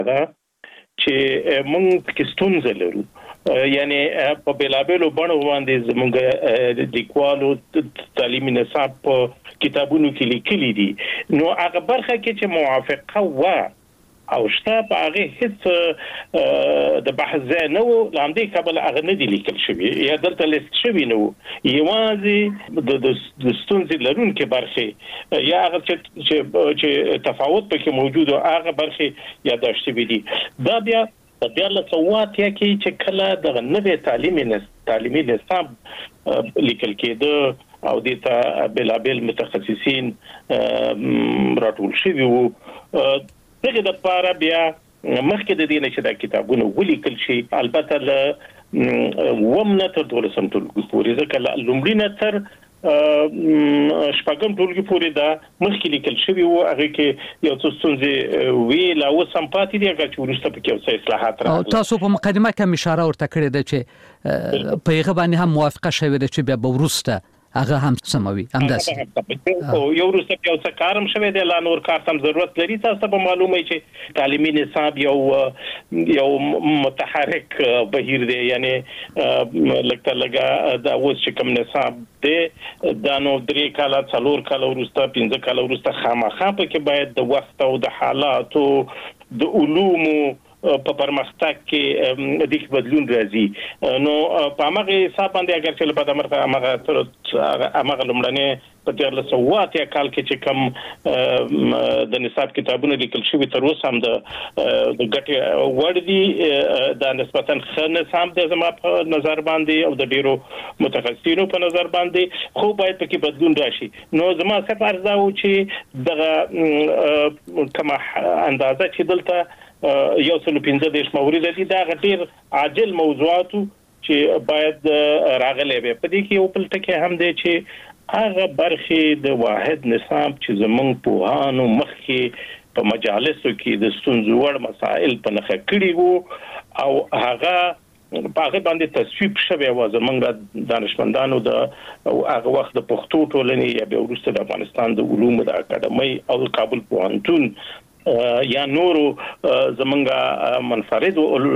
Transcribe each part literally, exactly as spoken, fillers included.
چې موږ کې ستونزه لرو یعنی په بلابلو بڼو باندې زموږ د لیکوالو تعلیمي نصاب په کتابونو کې لیکلي دي نو هغه برخه کې چې موافقه و او شته په هغه هیڅ د بحث ځای نه و لاندې قبل هغه نه دي لیکل شوی یا دلته لیست شوی نه و یوازې د ستونزې لرونکو برخه یا هغه چې تفاوت پکې موجود او هغه برخه یاداشت شوی دي دا بیا د بیا له څوات یا کې چې کله د نوې تعلیمي تعلیمي نصاب لیکل کېده او د ته بلابل متخصصین راټول شوی وو دغه د پاره بیا مخکې د دې چې دا کتابونه ولیکل شي البته ل ومنه تر دولسم ټولګي پورې ځکه لومړی تر شپږم ټولګي پورې دا مخکې لیکل شوی وو هغه کې یو څه ستونزې وی لا وسم پاتې دي هغه چې ورسته پکې اوسه اصلاحات راغلي او تاسو په مقدمه کې اشاره ورته کړې ده چې په هغه باندې هم موافقه شوې ده چې بیا به ورسته هغه هم سموي همداسې او یو ورسته یو څه کارم شوی دی لا نور کار تم ضرورت لري تاسو به معلومه چې تعلیمي نصاب یو یو متحرک بهیر دی یعنی لکه لګا دا اوس چې کوم نصاب دی دا نو درې کاله څلور کاله ورسته پنځه کاله ورسته خامخا په کې باید د وخت او د حالاتو د علومو په پرمختګ کې د بدلون راځي نو په هغه حساب باندې اگر چې په دمر هغه تر هغه لمړنه په تیر له سوات یا کال کې چې کم د نصاب کتابونه لیکل شوی تر اوسه هم د ګټه وړ دي د نسبتا خنه سم د زما په نظر باندې او د ډیرو متخصصینو په نظر باندې خو باید پکې بدلون راشي نو زما څه فرض او چې دغه کما اندازه چې دلته یو څلو پنځه دیش مورید دي دا غټیر عاجل موضوعاتو چې باید راغلي به په دې کې یو بل ټکی هم دی چې هغه برخې د واحد نصاب چې زمونږ پوهانو مخکې په مجالسو کې د ستونزو وړ مسائل په نخښه کړي وو او هغه په هغه باندې تصویب شوی و زمونږ دانشمندانو د هغه وخت د پښتو ټولنې یا به ورسته د افغانستان د علومو د اکاډمۍ او د کابل پوهنتون یا نورو زمونږه منفرد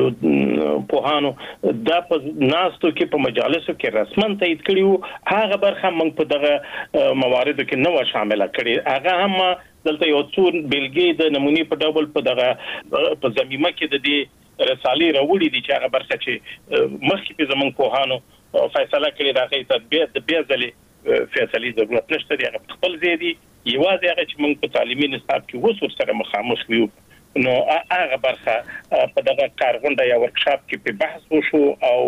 پوهانو دا په ناستو کې په مجالسو کې رسمن تایید کړیو هغه برخه موږ په دغه مواردو کې نو شامل کړي هغه هم دلته یو څو بلګې د نمونې په ډول په دغه په زميمه کې د دې رسالې راوړي دي چې هغه برخه چې مخکې په زمونږ پوهانو فیصله کړې راغی تطبیق د بیا ځلې فیصله ضرورت نشته دی هغه خپل ځای دی یوازې هغه چې موږ په تعلیمي نصاب کې وسور سره مخامخ یو نو هغه برخه په دغه کارغونډه یا ورکشاپ کې په بحث وشو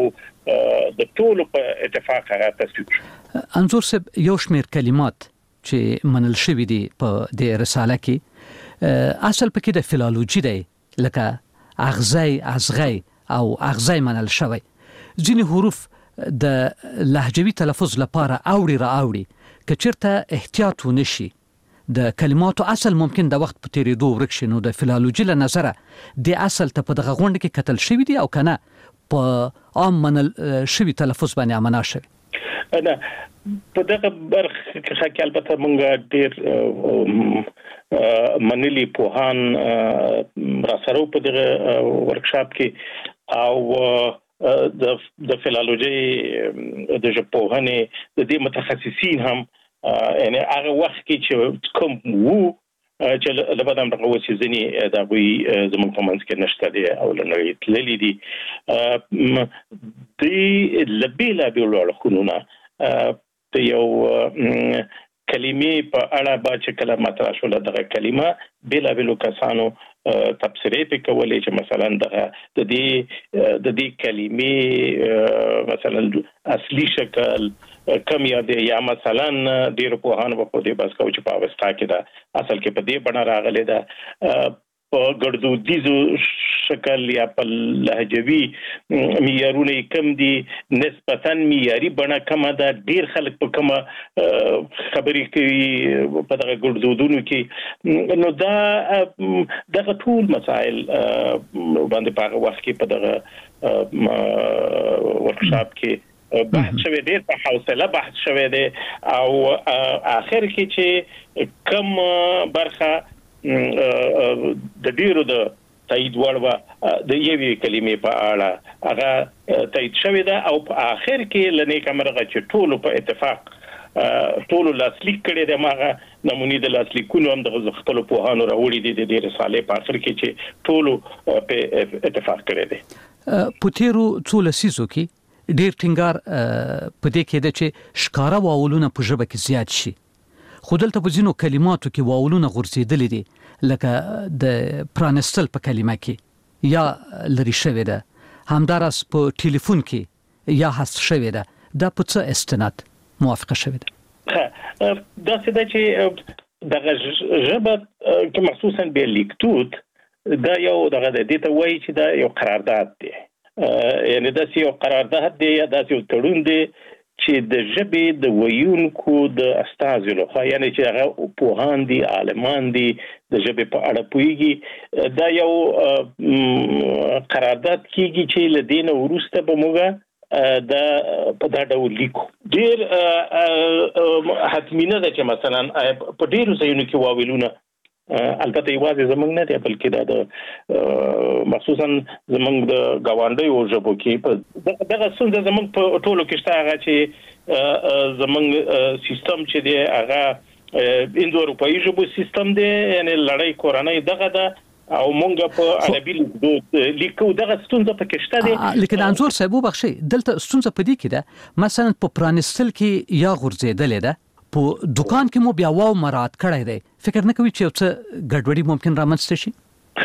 او د ټولو په اتفاق هغه تصویب شو انظور صاحب یو شمېر کلمات چې منل شوی دي په د رساله کې اصل پکې د فلالوجي دی لکه اغزی ازغی او اغزی منل شوی ځینې حروف د لهجوي تلفظ لپاره اوړي را اوړي که چیرته احتیاط ونشي د کلماتو اصل ممکن د وخت په تیریدو ورک شي نو د فلالوجي له نظره د اصل ته په دغه غونډه کې کتل شوی دی او کنه په عام منل شوی تلفظ باندې امنا شوی نه په دغه برخه کې البته مونږ ډیر منلي پوهان را سره په دغه ورکشاپ کې او د د فلالوجي د ژبپوهنې د دې متخصصین هم یعنی هغه وخت کې چې کوم وو چې لبدا هم دغه وسې ځنی دا وی زموږ په منځ کې نشته دي او لنړی تللی دي د لبیلا بیلو خونونه ته یو کلمې په اړه با چې کله مطرح شول دغه کلمه بلا بلو کسانو تفسیرې په کولې چې مثلا دغه د دې د دې کلمې مثلا اصلي شکل کم یاد یا مثلا ډیر په هانو په دې بس کو چې په اوستا کې دا اصل کې په دې بڼه راغلي دا په ګردودیزو شکل یا په لهجوي معیارونه کم دي نسبتاً معیاري بڼه کم ده ډیر خلک په کوم خبرې کوي په دغه ګردودونو کې نو دا دغه ټول مسائل باندې په وخت کې په دغه ورکشاپ کې بحث شوی دی په حوصله بحث شوی دی او اخر کې چې کم برخه د ډیرو د تایید وړ د یوې کلمې په اړه هغه تایید شوی ده او په اخر کې لنی کمرغه چې ټول په اتفاق ټول لاسلیک کړي د ماغه نمونې د لاسلیکونو هم د خپل په هانو راوړي دي د رسالې په اخر کې چې ټول په اتفاق کړي دي پوتيرو څول سيزو کې ډیر ټینګار په دې کې د چې شکاره واولونه په ژبه کې زیات شي خو دلته په ځینو کلماتو کې واولونه غورځېدل دي لکه د پرانستل په کلمه کې یا لري شوی ده همدارس په ټلیفون کې یا حذف شوی ده دا په څه استناد موافقه شوی ده دا څه ده چې دغه ژبه کې مخصوصا به لیکتوت دا یو دغه د دې ته وایي چې دا یو قرارداد دی یعنی دا یو قرارداد دی یا دا یو تړون دی چې د ژبې د ویونکو د استازو لخوا یعنی چې هغه پوهان دي عالمان دي د ژبې په اړه پوهیږي دا یو قرارداد کیږي چې لدینه ورسته به موږ دا په دا ډول لیکو ډیر حتمینه ده چې مثلا په ډیرو ځایونو کې واویلونه البته یوازې زمونږ نه دی بلکې دا د مخصوصا زمونږ د غواندیو ژبو کې دغه څنګه زمونږ په ټولو کې شته هغه چې زمونږ سیستم چې دی هغه اندو اروپایي ژبو سیستم دی یعنی لړۍ کورنۍ دغه ده او مونږ په عربي لیکو دغه ستونزه په کې شته دي لیکن انزور صاحب بخشي دلته ستونزه په دې کې ده مثلا په پرانستل کې یا غورځېدل ده په دکان کې مو بیا واو مراد کړی دی فکر نه کوي چې څه ګډوډي ممکن رامنځته شي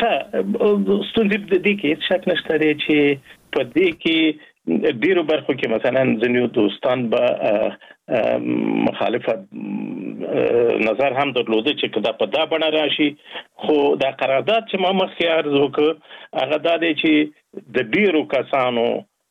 ها ستونزې د دې کې شک نشته چې په دې کې ډیرو برخو کې مثلا ځینو دوستان به مخالفت نظر هم درلوده چې کدا په دا بڼه راشي خو دا قرارداد چې ما مخکې عرض وکړ هغه دا دی چې د ډیرو کسانو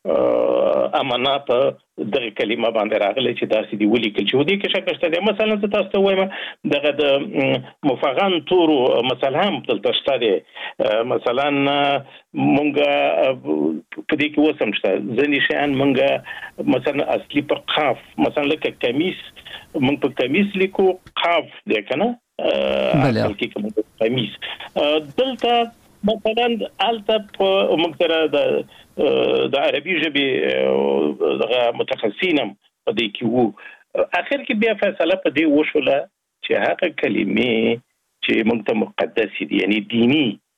امانه په دغه کلمه باندې راغلی چې داسې دی ولیکل چې ودی کې شک نشته دی مثلا تاسو ته وایم دغه د مفغان تورو مثلا هم دلته شته دی مثلا مونږ په دې کې وسم شته ځینې شیان مونږ مثلا اصلي په قاف مثلا لکه کمیس مونږ په کمیس لیکو قاف دی کنه بلکې کوم کمیس دلته مثلا الته مونږ د د عربي ژبې دغه متخصصین په دې کې وو اخر کې بیا فیصله په دې وشوله چې هغه کلمې چې موږ ته مقدس دي یعنی دینی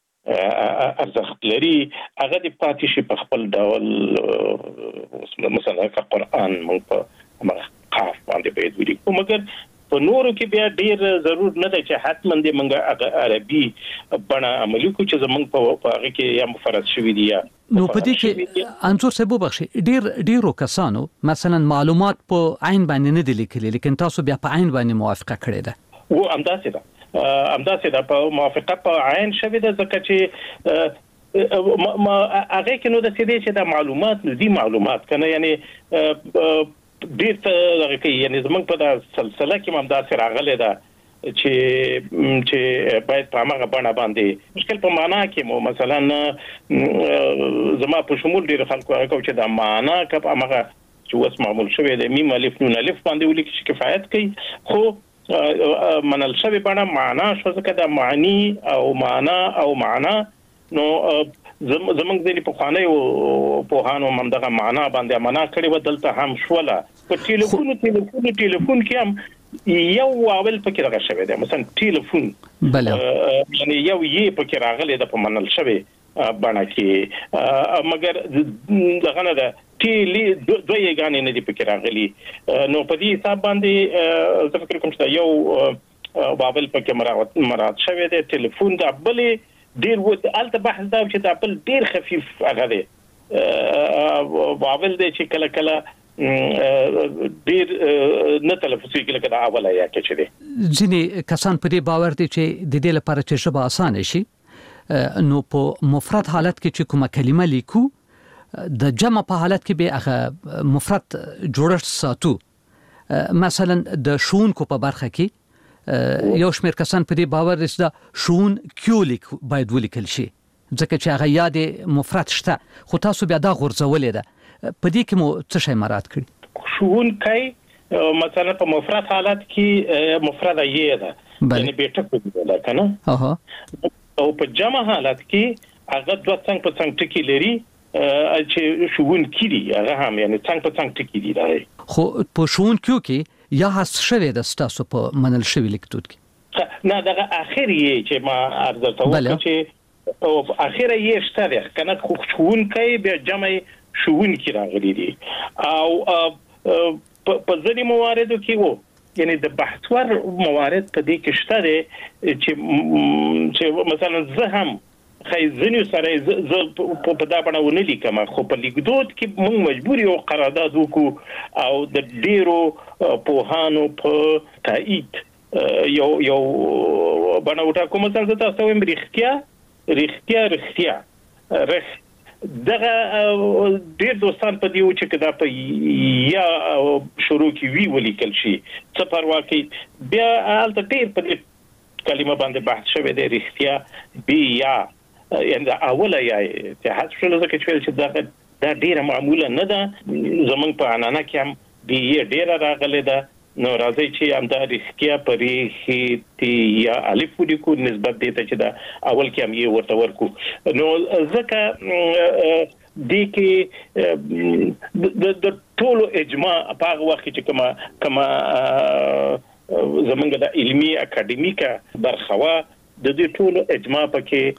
ارزښت لري هغه د پاتې شي په خپل ډول مثلا قرآن موږ په قاف باندې باید ولیکو مګر په نورو کې بیا ډیر ضرور نه دی چې حتما دې موږ عربي بڼه عملي کو چې زمونږ په هغه کې یا مفرد شوی دی یا نو په دې کې انزور صاحب بخشي ډیر ډیرو کسانو مثلا معلومات په عین باندې نه دي لیکلي لیکن تاسو بیا په عین باندې موافقه کړې ده و همداسې ده همداسې ده په موافقه په عین شوی ده ځکه چې ما هغه کې نو د سې چې د معلومات دي معلومات کنه یعنی ډیر څه کوي یعنی زمونږ په د سلسله کې هم داسې راغلی ده چې چې باید په هغه بڼه باندې مشکل په معنا کې مو مثلا زما په شمول ډیر خلکو هغه چې د معنا کپ هغه چې وس معمول شوی د میم الف نون الف باندې ولیکي چې کفایت کوي خو منل شوی بڼه معنا شو ځکه د معنی او معنا او معنا نو زمونږ د پخوانی او پوهانو هم دغه معنا باندې معنا کړي و دلته هم شوله په ټلیفون ټلیفون ټلیفون کې هم یو اول پکې راغلی شوی دی مثلا ټلیفون بله یعنی یو یې پکې راغلی د په منل شوی بڼه کې مګر دغه نه ده ټلی دوه یې غانې نه دی پکې راغلی نو په دې حساب باندې زه فکر کوم چې یو بابل پکې مراد شوی دی ټلیفون د بلې ډیر و الته بحث دا چې دا بل ډیر خفيف هغه دی بابل دی چې کله کله ډیر نه تلفظ کله کله اوله یا کې چي دي ځینې کسان په دې باور دي چې د دې لپاره چې ژبه اسانه شي نو په مفرد حالت کې چې کومه کلمه لیکو د جمع په حالت کې به هغه مفرد جوړښت ساتو مثلا د شونکو په برخه کې یو شمېر کسان په دې باور دي چې شون کیولیک باید ولیکل شي ځکه چې هغه یاد مفرد شته خو تاسو بیا دا غورځولې ده په دې کې مو څه شی مراد کړی شون کوي مثلا په مفرد حالت کې مفرد یې ده یعنی بیٹه کو دی کنه اها او په جمع حالت کې هغه دوه څنګه په څنګه ټکی لري چې شوون کړي هغه هم یعنی څنګه په څنګه ټکی دی راځي خو په شوون کې یا هست شوی د ستاسو په منل شوی لیکدود کې نه دغه اخر یې چې ما عرض ته وکړ چې او اخر یې شته کنه خو شوون کوي به جمع شوون کې راغلي دي او په ځینې مواردو کې وو یعنی د بحثور موارد په دې کې شته دي چې چې مثلا زه هم خیزنی سره ز په دا باندې ونه لیکم خو په لیکدود کې موږ مجبور یو قرارداد وکړو او د ډیرو پوهانو په تایید یو یو باندې وټا کوم څنګه تاسو هم رښتیا رښتیا رښتیا رښ دغه ډیر دوستان په دیو چې کدا په یا شروع کې وی ولیکل شي څه پروا کوي بیا البته ډیر په کلمه باندې بحث شوی دی رښتیا بیا یعنی اوله یې چې حذف شول ځکه چې دا دا ډیره معموله نه ده زمونږ په انانا کې هم دی ډیره راغله ده نو راځي چې هم دا رښتیا پرې تی یا الف ولیکو نسبت دی ته چې دا اول کې هم یې ورته ورکو نو ځکه د کې د ټولو اجماع په هغه وخت چې کما کما زمونږ د علمي اکاډمیکا برخوا د دې ټولو اجماع پکې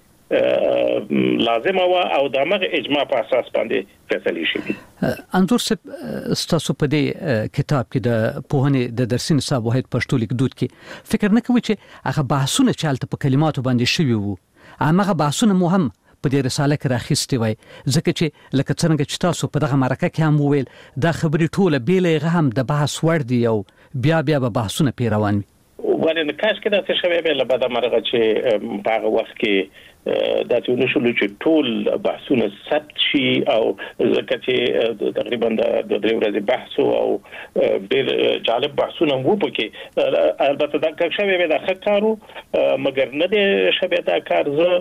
لازم او او دغه اجماع په اساس باندې فیصله شي انظر ستاسو په دې کتاب کې د پوهنې د درسي نصاب واحد پښتو لیکدود کې فکر نه کوي چې هغه بحثونه چالت په کلماتو باندې شوي وو هغه بحثونه مو هم په دې رساله کې راخېستي وای ځکه چې لکه څنګه چې تاسو په دغه مرکه کې هم وویل دا خبرې ټوله بیلې هم د بحث وړ دي او بیا بیا به بحثونه پی روان وي ولې کاش کې دا څه شوی به له بعد مرغه چې په هغه وخت کې دا چې نو شلو چې ټول بحثونه ثبت شي او ځکه چې تقریبا د درې ورځې بحث او ډېر جالب بحثونه وو پکې البته دا که شوی به دا خطرو مګر نه دی شوی دا کار زه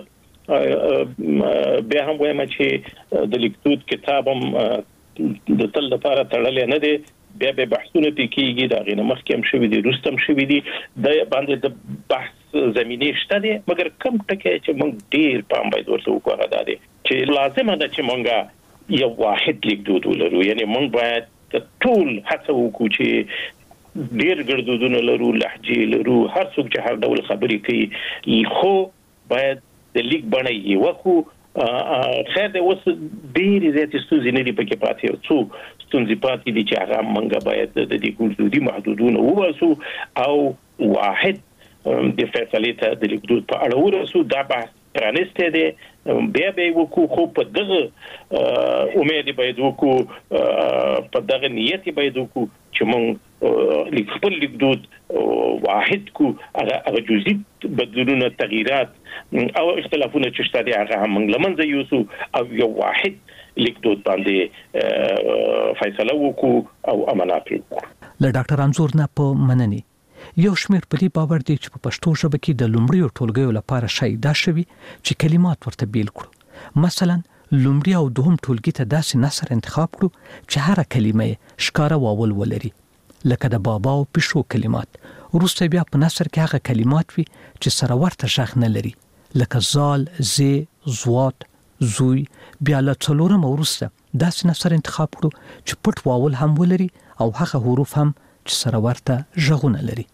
به هم وایم چې د لیکدود کتابم د تل لپاره تړلې نه دی بیا به بحثونه پکېږي دا غینه مخکې هم شوی دي رستم شوی دي د باندې د بحث زمینه شته دي مګر کم ټکی چې موږ ډیر پام باید ورته وکړو دا دي چې لازم ده چې موږ یو واحد لیکدود ولرو یعنی موږ باید ټول هڅه وکړو چې ډیر ګړدودونه لرو لهجې لرو هر څوک چې هر ډول خبرې کوي خو باید د لیک باندې یو کو خیر د اوس ډیر زیات ستونزې نه دي پکې پاتې او څو ستونزې پاتې دي چې هغه موږ باید د دې ګړدودي محدودونه وواسو او واحد د فیصله ته د لیکدود په اړه ورسو دا بحث پرانسته دي بیا به وکړو خو په دغه امید باید وکړو په دغه نیت باید وکړو چې موږ لیکل لیکدود واحد کو هغه جزئی بدلونونه تغیرات او اختلافونه چې شته دي هغه هم لمنځه یوسو او یو واحد لیکدود باندې فیصله وکړو او امانات وکړو له ډاکټر انزور نه په منني یو شمیر په دې باور دی چې په پښتو ژبه کې د لومړیو ټولګیو لپاره شای دا شوی چې کلمات ورته بیل کړو مثلا لومړی او دوهم ټولګي ته داسې نثر انتخاب کړو چې هر کلمه ښکارا واول ولري لکه د بابا او پښو کلمات وروسته بیا په نثر کې هغه کلمات وي چې سره ورته ژغ نه لري لکه زال زی زوات زوی بیا له څلورم وروسته داسې نثر انتخاب کړو چې پټ واول هم ولري او هغه حروف هم چې سره ورته ژغونه لري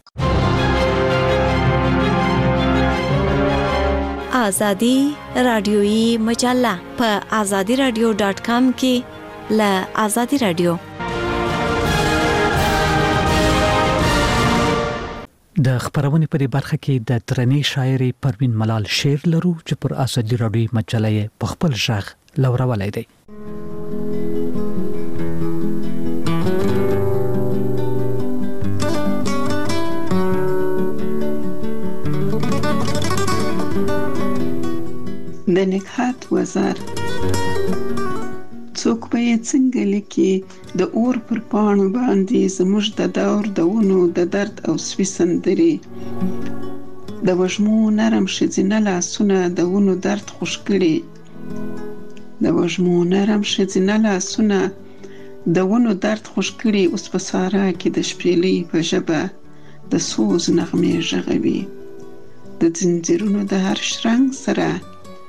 آزادی رادیویی مجله په آزادی رادیو ډاٹ کام کې له آزادی رادیو د خبرونې په برخه کې د ترنی شاعري پروین ملال شعر لرو چې پر آزادی رادیو مجله په خپل ژغ لورولای دی د نکهت وزر څوک به یې څنګه لیکي د اور پر پاڼو باندې زموږ د دور د ونو د درد او سوي سندرې د وږمو نرم ښځینه لاسونه د ونو درد خوږ کړي د وږمو نرم ښځینه لاسونه د ونو درد خوږ کړي اوس په سارا کې د شپېلۍ په ژبه د سوز نغمې ږغوي د ځنځیرونو د هر شرنګ سره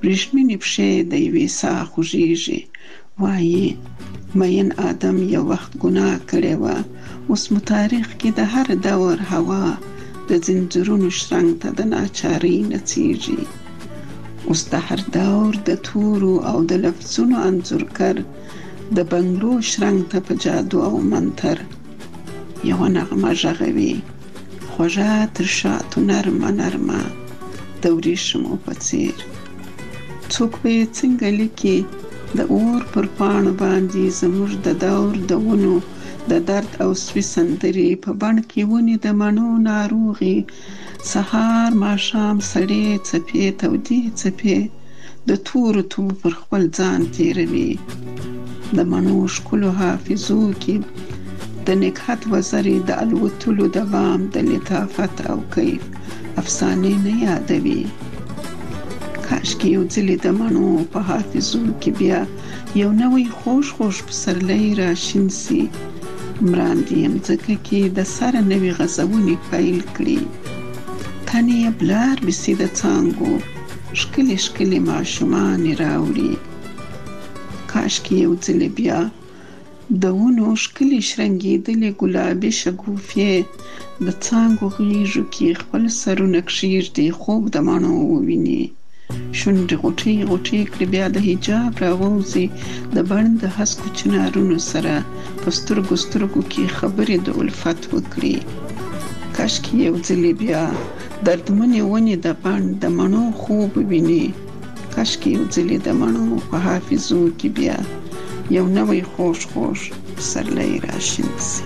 وریښمینې پښې د یوې ساه خوږیږي. وایي مین آدم یو وخت ګناه کړې وه، اوس مو تاریخ کې د هر دور هوا د زنځیرونو شرنګ ته د ناچارۍ نڅیږي. اوس د هر دور د تورو او د لفظونو انځورګر د بنګلو شرنګ ته په جادو او منتر یوه نغمه غږوي، خوږه تر شاتو نرمه نرمه د وریښمو په څیر. څوک به یې څنګه لیکي د اور پر پاڼو باندې زموږ د دور د ونو د درد او سوي سندرې په بڼ کې ونې د مڼو ناروغي، سهار ماښام سړې څپې تودې څپې د تورو توبو پر خپل ځان تیروي. د مڼو ښکلو حافظو کې د نګهت وزرې د الوتلو د بام د لطافت او کیف افسانې نه یادوي. کاشکې یو ځلې د مڼو په حافظو کې بیا یو نوی خوږ خوږ پسرلی راشین سي. مراندې یم ځکه کې د سره نوې غزونې پیل کړي. تنې یې بلار بیسي د څانګو ښکلې ښکلې ماشومانې راوړي. کاشکې یو ځلې بیا د ونو ښکلې شرنګېدلې ګلابي شګوفې د څانګو غیږو کې خپل سرونه کښیږدي، خوب د مڼو وویني. شونډې غوټۍ غوټۍ کړي بیا د حجاب راووځي، د بڼ د هسکو چنارونو سره په سترګو سترګو کې خبرې د الفت وکړي. کاشکې یو ځلې بیا دردمنې ونې د بڼ د مڼو خوب ویني. کاشکې یو ځلې د مڼو په حافظو کې بیا یو نوی خوږ خوږ پسرلی راشین سي.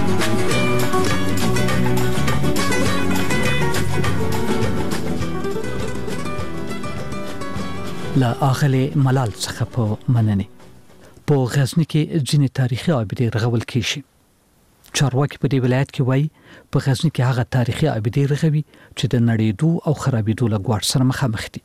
له آغلې ملال څخه په مننې په غزني کې ځینې تاریخي ابدې رغول کیږي. چارواکي په دې ولایت کې وایي په غزني کې هغه تاریخي ابدې رغوي چې د نړېدو او خرابېدو له ګواښ سره مخامخ دي.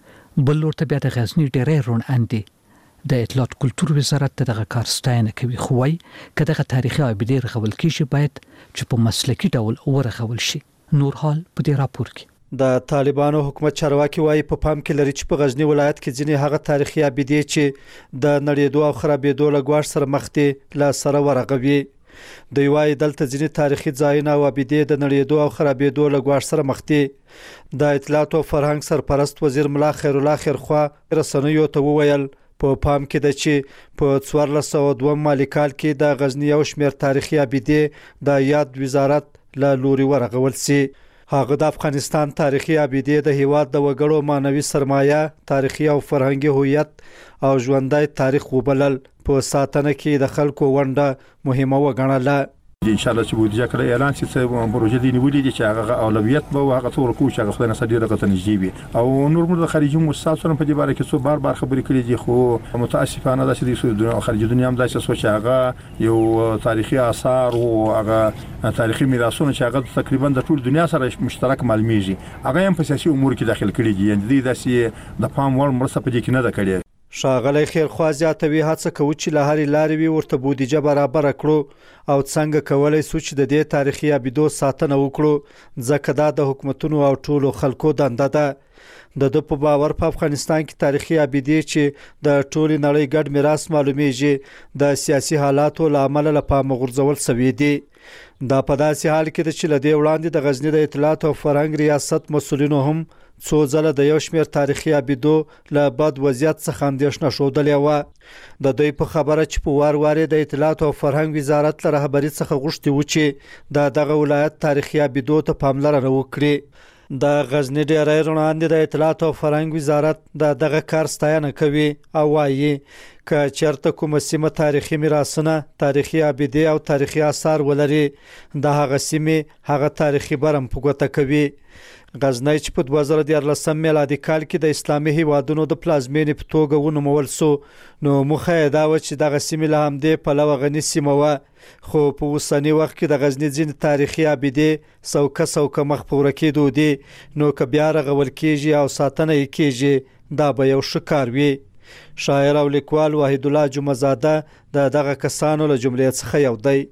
بل لورته بیا د غزني ډېرې روڼ اندي د اطلاعات کلتور وزارت دغه کار ستاینه کوي، خو وايي که دغه تاریخي ابدې رغول کیږي باید چې په مسلکي ډول ورغول شي. نور حال په دې راپور کې د طالبانو حکومت چارواکي وایي په پام کې لري چې په غزني ولایت کې ځینې هغه تاریخي ابدې چې د نړېدو او خرابېدو له ګواښ سره مخ دي له سره ورغوي. دوی وایي دلته ځینې تاریخي ځایونه او ابدې د نړېدو او خرابېدو له ګواښ سره مخ دي. د اطلاعات او فرهنګ سرپرست وزیر ملا خیر الله خیرخوا رسنیو ته وویل په پام کې ده چې په څوارلس سوه دوه مالي کال کې د غزني یو شمېر تاریخي ابدې د یاد وزارت له لوري ورغول سي. هغه د افغانستان تاریخي ابدې د هیواد د وګړو معنوي سرمایه، تاریخي او فرهنګي هویت او ژوندی تاریخ وبلل. په ساتنه کې د خلکو ونډه مهمه وګڼله. ان شاء الله چې بودیجه کله اعلان شي څه پروژې دی نیولې دي چې هغه اولویت به هغه څور کو چې هغه خدای نه سړي رغته نږدې وي. او نور موږ د خارجي مؤسساتو په دې باره کې څو بار بار خبرې کړې دي، خو متاسفانه دا چې د خارجي دنیا هم دا چې سوچ هغه یو تاریخي آثار او هغه تاریخي میراثونه چې هغه تقریبا د ټول دنیا سره مشترک معلومیږي، هغه هم په سیاسي امور کې داخل کړي دي. یعنی د داسې د پام وړ مرسته په دې کې نه ده کړې. ښاغلی خیرخوا زیاتوي هڅه کوي چې له هرې لارې وي ورته بودیجه برابره کړو او څنګه کولی سو چې د دې تاریخي ابدو ساتنه وکړو، ځکه دا د حکومتونو او ټولو خلکو دنده ده. د ده په باور په افغانستان کې تاریخي ابدې چې د ټولې نړۍ ګډ میراث معلومیږي د سیاسي حالاتو له امله له پامه غورځول شوي دي. دا په داسې حال کې ده چې له دې وړاندې د غزني د اطلاعات او فرهنګ ریاست مسؤلینو هم څو ځله د یو شمېر تاریخي ابدو له بد وضعیت څخه اندېښنه ښودلې وه. د دوی په خبره چې په وار وار د اطلاعات او فرهنګ وزارت له رهبري څخه غوښتي و چې د دغه ولایت تاریخي ابدو ته پاملرنه وکړي. د غزني ډېری روڼاندې د اطلاعات او فرهنګ وزارت د دغه کار ستاینه کوي او وایي که چېرته کومه سیمه تاریخي میراثونه، تاریخي ابدې او تاریخي آثار ولري، د هغه سیمې هغه تاریخي برم په ګوته کوي. غزنی چې په دوه زره دیارلسم میلادي کال کې د اسلامي هیوادونو د پلازمینې په توګه ونومول سو، نو موخه یې دا وه چې دغه سیمې له همدې پلوه غني سیمه وه. خو په اوسني وخت کې د غزني ځینې تاریخي ابدې سوکه سوکه مخ په ورکېدو دي، نو که بیا رغول کېږي او ساتنه یې کېږي دا به یو ښه کار وي. شاعر او لیکوال وحید الله جمعه زاده د دغه کسانو له جملې څخه یو دی.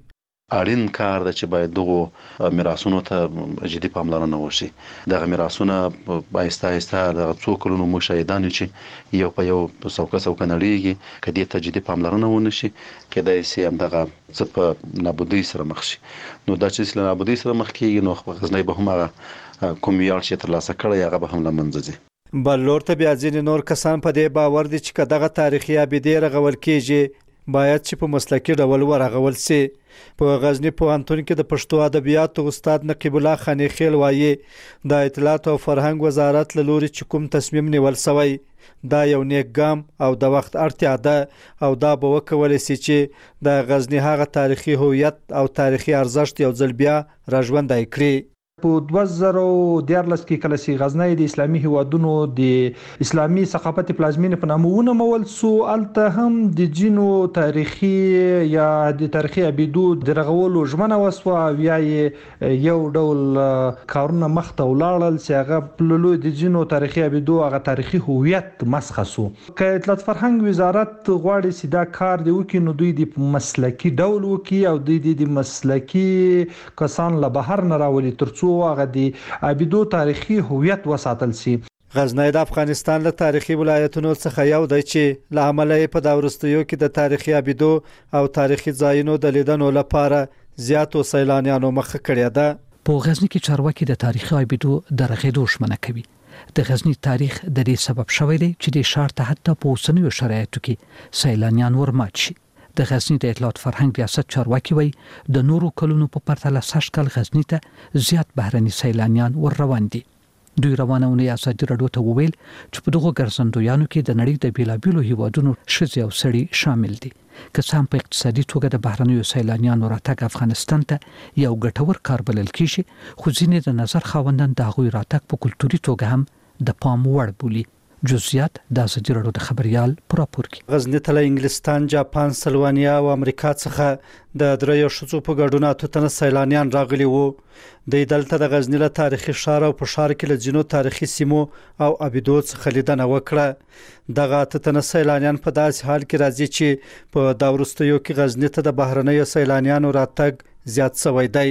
اړین کار د چې باید دغه میراثونو ته جدي پاملرنه وشي. دغه میراثونه آهسته آهسته د څو کلونو مشاهدان چې یو په یو څوکه څوکه نړیږي، کدی ته جدي پاملرنه ونشي کېدای شي هم دغه څه په نابودۍ سره مخ شي. نو دا چې له نابودۍ سره مخ کیږي نو غزنی به هم کوم یار چې ترلاسه کړی هغه به هم لمنځه ځي. بل لور ته بیا ځینې نور کسان په دې باور دي چې دغه تاریخي ابیدې رغول کیږي باید چې په مسلکي ډول ورغول سي. په غزنی پوهنتون کې د پښتو ادبیاتو استاد نقیب الله خانی خیل وایي د اطلاعات او فرهنګ وزارت له لوري چې کوم تصمیم نیول شوی دا یو نیک ګام او د وخت اړتیا ده او دا به وکولای شي چې د غزنی هغه تاریخي هویت او تاریخي ارزښت یو ځل بیا راژوندی کړي. په دوه زره دیارلس کې کله چې غزنی د اسلامي هیوادونو د اسلامي ثقافت پلازمینه په نامه ونومول سو، الته هم د جنو تاریخي یا د تاریخي ابیدو د رغولو ژمنه وسوه او یا یو ډول کارونه مخته ولاړل چې هغه پللو د جنو تاریخي ابیدو هغه تاریخي هویت مسخ سو. که اطلاعات فرهنګ وزارت غواړي چې دا کار دی وکړي نو دوی د مسلکي ډول وکړي او دوی د مسلکي کسان له بهر نه راولي ترڅو هغه د ابیدو تاریخي هویت وساتل شي. غزنی د افغانستان له تاریخي ولایتونو څخه یو دی چې له عمله په دا وروستیو کې د تاریخي ابیدو او تاریخي ځایونو د لیدنو لپاره زیاتو سیلانیانو مخه کړې ده. په غزنی کې چارواکي د تاریخي ابیدو د رغېدو ژمنه کوي. د غزنی تاریخ د دې سبب شوی دی چې د ښار ته حتی په اوسنیو شرایطو کې سیلانیان ورمات شي. د غزنی د اطلاعات فرهنګ ریاست چارواکي وایي د نورو کلونو په پرتله سږ کال غزنی ته زیات بهرني سیلانیان ور روان دي. دوی روانونه ازادي راډیو ته وویل چې په دغه ګرځندویانو کې د نړۍ د بیلابیلو هیوادونو ښځې او سړي شامل دي. که څه هم په اقتصادي توګه د بهرنیو سیلانیانو راتګ افغانستان ته یو ګټور کار بلل کیږي، خو ځینې د نظر خاوندان د هغوی راتګ په کلتوري توګه هم د پام وړ بولي. جزئیات د ازادي راډیو د خبريال پراپور کې. غزنی ته له انګلستان، جاپان، سلوانیا او امریکا څخه د دریو شذو په ګډون اته تنه سیلانیان راغلي وو. د دلته د غزنی له تاریخي ښار او په ښار کې له جنو تاریخي سیمو او ابیدو څخه لیدنه وکړه. دغه اته تنه سیلانیان په داسې حال کې راځي چې په دا وروستیو کې غزنی ته د بهرنیو سیلانیانو راتګ زیات شوی دی.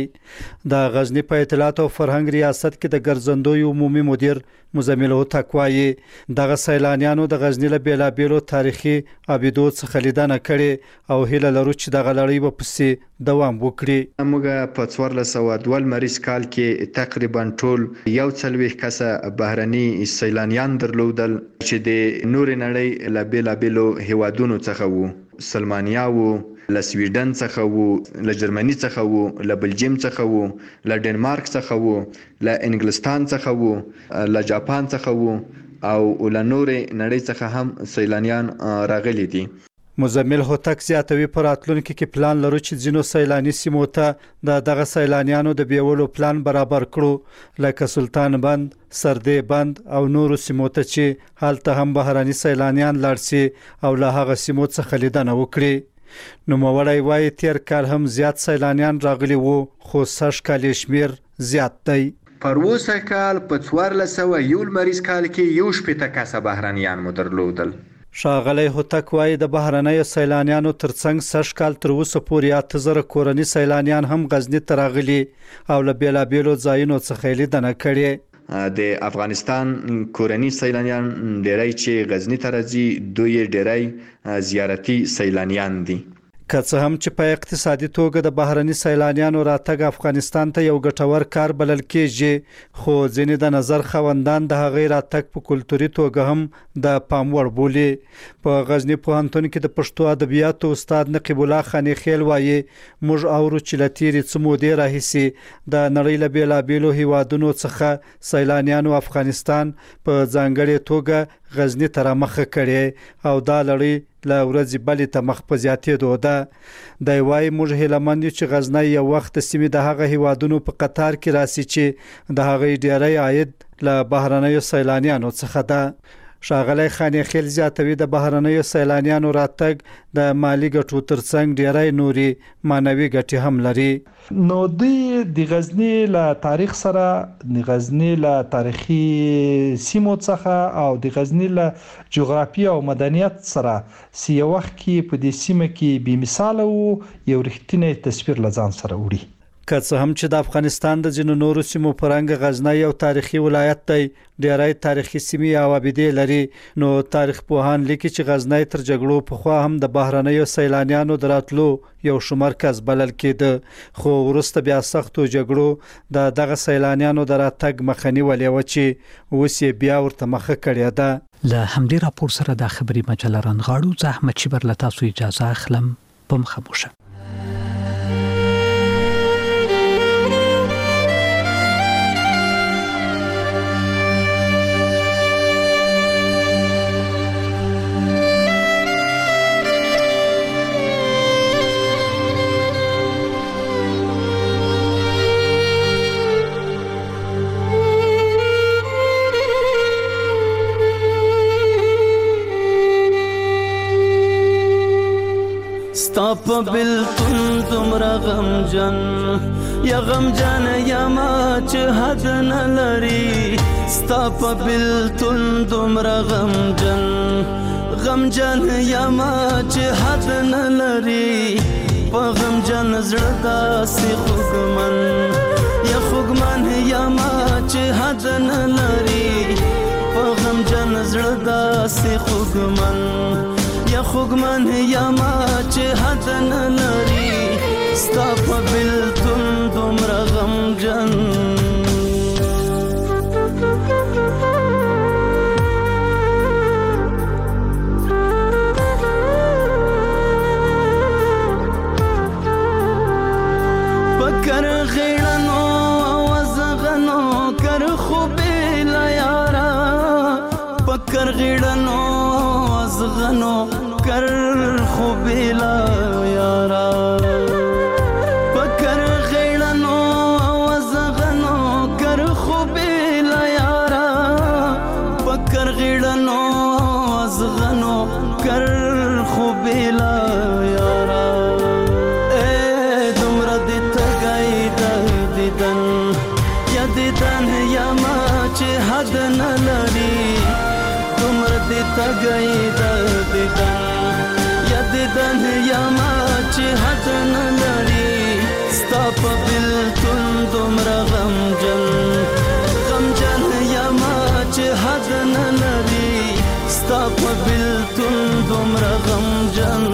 د غزنی په اطلاعات او فرهنګ ریاست کې د ګرځندوی عمومي مدیر مزمل هوتک وایي دغه سیلانیانو د غزنی له بیلابیلو تاریخي ابیدو څخه لیدنه کړي او هیله لرو چې دغه لړۍ به پسې دوام وکړي. موږ په څوارلس سوه دوه مریض کال کې تقریبا ټول یو څلوېښت کسه بهرني سیلانیان درلودل چې د نور نړۍ له بیلابیلو هیوادونو څخه وو. سلمانیا وو، له سویډن څخه وو، له جرمني څخه وو، له بلجیم څخه وو، له ډنمارک څخه وو، له انګلستان څخه وو، له جاپان څخه وو او له نور نړۍ څخه هم سیلانیان راغلي دي. مزمل هوتک زیاتوي پر راتلونکي کې پلان لرو چې ځینو سیلاني سیمو ته د دغه سیلانیانو د بیولو پلان برابر کړو، لکه سلطان بند، سردې بند او نورو سیمو ته چې هلته هم بهراني سیلانیان لاړ شي او له هغه سیمو څخه لیدنه وکړي. نوموړی وایي تیر کال هم زیات سیلانیان راغلي وو خو سږ کال شمیر زیات دی. پر اوسه کال په څوارلس سوه یو مریض کال کې یو شپېته کسه بهرنیان مو درلودل. ښاغلی هوتک وایي د بهرنیو سیلانیانو ترڅنګ سږ کال تر اوسه پورې اته زره کورني سیلانیان هم غزنی ته راغلي او له بیلابیلو ځایونو څخه لیدنه کړې. د افغانستان کورني سیلانیان ډیری چې غزنی ته راځي دوی ډیری زیارتي سیلانیان دي. که څه هم چې په اقتصادي توګه د بهرني سیلانیانو راتګ افغانستان ته یو ګټور کار بلل کېږي، خو ځینې د نظر خاوندان د هغې راتګ په کلتوري توګه هم د پام وړ بولي. په غزنی پوهنتون کې د پښتو ادبیاتو استاد نقیب الله خانی خیل وایي موږ اورو چې له تېرې څه مودې راهیسې د نړۍ له بیلابیلو هیوادونو څخه سیلانیانو افغانستان په ځانګړې توګه غزنی ته رامخه کړې او دا لړۍ له ورځې بلې ته مخ په زیاتېدو ده. دی وایي موږ هیلهمند یو چې غزنی یو وخت د سیمې د هغه هیوادونو په قطار کې راسي چې د هغې ډیری عاید له بهرنیو سیلانیانو څخه ده. ښاغلی خانیخیل زیاتوي د بهرنیو سیلانیانو راتګ د مالی ګټو ترڅنګ ډیری نوري مانوي ګټې هم لري. نو د د غزنی له تاریخ سره د غزنی له تاریخي سیمو څخه او د غزنی له جغرافیه او مدنیت سره سی وخت کې په دې سیمه کې بې مثال او یو رښتینی تصویر لزان سره وړي. که څه هم چې د افغانستان د ځینو نورو سیمو پرنګ غزنی یو تاریخي ولایت دی، ډیری تاریخي سیمې او ابدې لري، نو تاریخ پوهان لیکي چې غزنی تر جګړو پخوا هم د بهرنیو سیلانیانو دراتلو یو شمرکز بلل کېده، خو وروسته بیا سختو جګړو د دغه سیلانیانو دراتګ مخنی ولې و چې اوس یې بیا ورته مخه کړې ده. له همدې راپور سره د خبري مجله رنغاړو زه احمد شیبر له تاسو اجازه اخلم. په مخه ستاپ بلتون تمرا غم جن یا غم جن یا ما چه حد نلری. ستاپ بلتون تمرا غم جن غم جن یا ما چه حد نلری. پا غم جن زردا سی خوگمن یا خوگمن یا ما چه حد نلری. پا غم جن زردا سی خوگمن یا خوگمن یا ما چه حد نلری. ستا په بلتون دومره غمجن پکر غیړنو وزغنو کر خوبې لا یارا. پکر غیړنو وزغنو کر خوبې لا یارا. پکر غیړنو وزغنو کر خوبې لا یارا. پکر غیړنو وزغنو کر خوبې لا یارا. اے دومره دې تګای د دیدن یا دیدن یا ما چې حد نه لري. دومره دې تګای د دیدن دیدن یا ما چې حد نه لري. ستا په بلتون دومره غمجن غمجن یا ما چې حد نه لري. ستا په بلتون دومره غمجن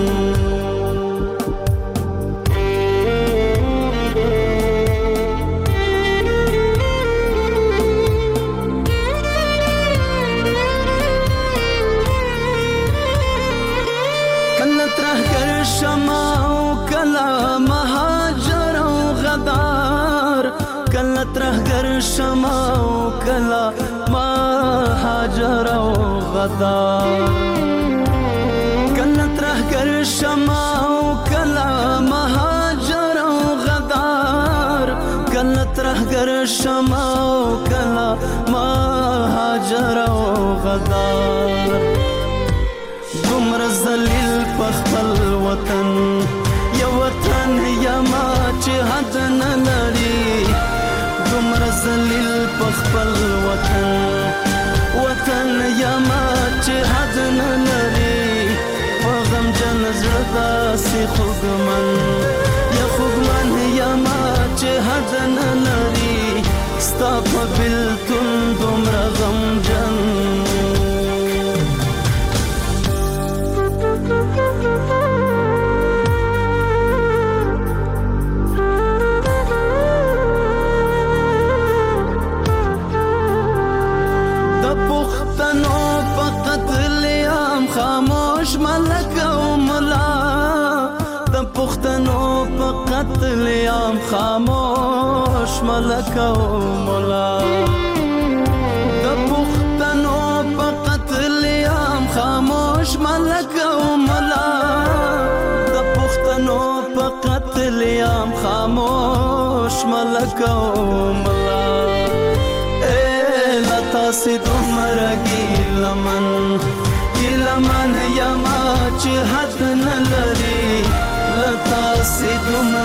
ترهګر شمع او کلا مهاجر او غدار. کله ترهګر شمع او کلا مهاجر او غدار. کله ترهګر شمع او کلا مهاجر او غدار. دومره ذلیل په خپل وطن یا وطن یا ما چې حد نه لري. دومره ذلیل په خپل وطن وطن یا ما چې حد نه لري. په غمجن زړه داسې خوږمن یا خوږمن یا ما چې حد نه لري. ستا په بلتون دومره غمجن خاموش ملک او ملا. د پښتنو په قتل عام خاموش ملک او ملا. د پښتنو په قتل عام خاموش ملک او ملا. د پښتنو په قتل عام خاموش ملک او ملا. اے لتا سي دومره ګیلم چې حد نه لري لتا سي دومره